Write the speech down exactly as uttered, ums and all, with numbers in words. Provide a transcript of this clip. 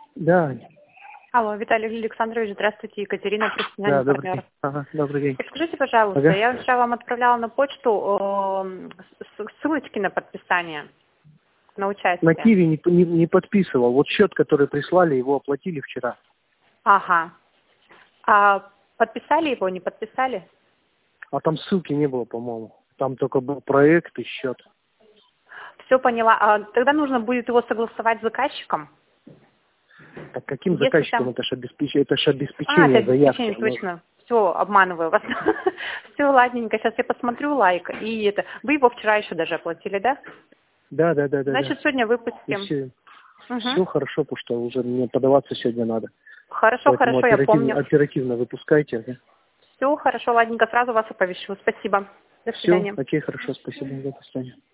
Да. Алло, Виталий Александрович, здравствуйте, Екатерина, Да, профессиональный добрый партнер. день. Ага, добрый день. Подскажите, пожалуйста, Ага. я вчера вам отправляла на почту э, с- ссылочки на подписание, на На участие. Киви не, не, не подписывал. Вот счет, который прислали, его оплатили вчера. Ага. А подписали его, не подписали? А там ссылки не было, по-моему. Там только был проект и счет. Все поняла. А тогда нужно будет его согласовать с заказчиком. Так каким Если заказчиком? там... Это же обеспечение, это ж А, обеспечение это заявки. обеспечение, Оно- точно. Все, обманываю вас. Все, ладненько. Сейчас я посмотрю лайк. И это... Вы его вчера еще даже оплатили, да? Да, да, да, да, да. Значит, сегодня И выпустим. все, Угу. все хорошо, потому что уже мне подаваться сегодня надо. Хорошо, Поэтому хорошо, я оперативно, помню. оперативно выпускайте. Да? Все хорошо, ладненько, сразу вас оповещу. Спасибо. До Все, свидания. окей, хорошо, спасибо. До свидания.